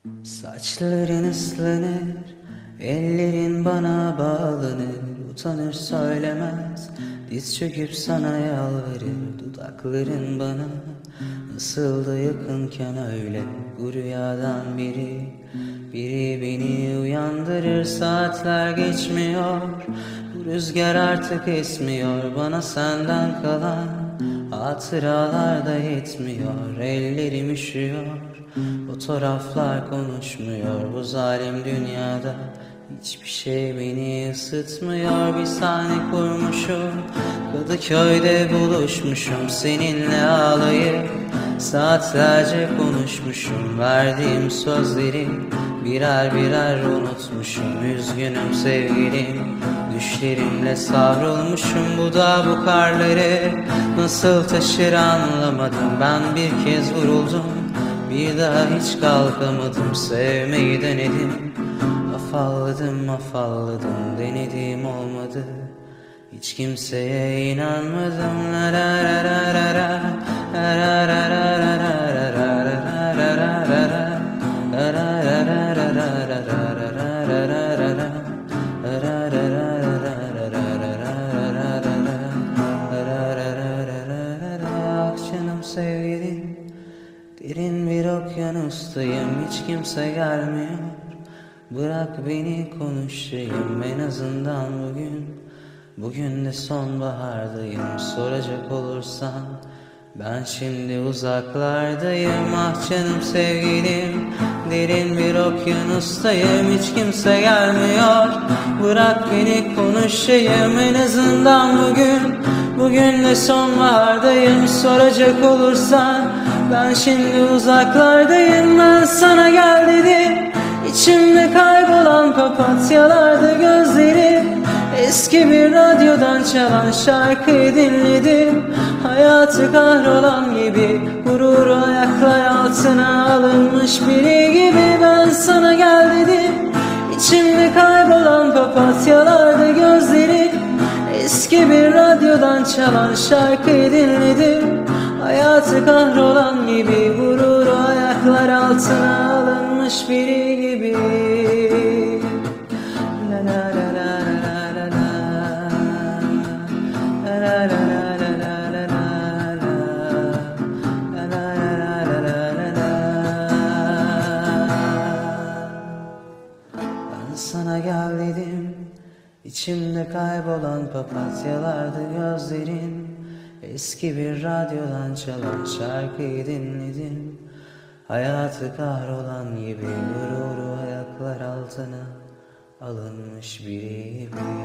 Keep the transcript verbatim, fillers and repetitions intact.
Saçların ıslanır, ellerin bana bağlanır. Utanır söylemez, diz çöküp sana yalvarır. Dudakların bana nasıl da yakınken öyle. Bu rüyadan biri, biri beni uyandırır. Saatler geçmiyor, bu rüzgar artık esmiyor. Bana senden kalan hatıralar da yetmiyor. Ellerim üşüyor, fotoğraflar konuşmuyor. Bu zalim dünyada hiçbir şey beni ısıtmıyor. Bir sahne kurmuşum, Kadıköy'de buluşmuşum. Seninle ağlayıp saatlerce konuşmuşum. Verdiğim sözleri birer birer unutmuşum. Üzgünüm sevgilim, düşlerimle savrulmuşum. Bu da bu karları nasıl taşır anlamadım. Ben bir kez vuruldum, bir daha hiç kalkamadım. Sevmeyi denedim, afalladım afalladım, denedim olmadı. Hiç kimseye inanmadım. La la la la la la, la la la la la la, la la la la la la la, la la la la la la la, la la la la la. Ah canım sevgilim, derin bir okyanustayım, hiç kimse gelmiyor. Bırak beni konuşayım en azından bugün. Bugün de sonbahardayım, soracak olursan ben şimdi uzaklardayım. Ah canım sevgilim, derin bir okyanustayım, hiç kimse gelmiyor. Bırak beni konuşayım en azından bugün. Bugün de sonbahardayım, soracak olursan ben şimdi uzaklardayım. Ben sana gel dedim, İçimde kaybolan papatyalarda gözlerim. Eski bir radyodan çalan şarkıyı dinledim. Hayatı kahrolan gibi, gururu ayaklar altına alınmış biri gibi. Ben sana gel dedim, İçimde kaybolan papatyalarda gözlerim. Eski bir radyodan çalan şarkıyı dinledim. Hayatı kahrolan gibi, gururu ayaklar altına alınmış biri gibi. La la la la la la la, la la la la la la la, la la la la la la. Ben sana gel dedim, İçimde kaybolan papatyalarda gözlerin. Eski bir radyodan çalan şarkıyı dinledim. Hayatı kahrolan gibi, gururu ayaklar altına alınmış biri gibi.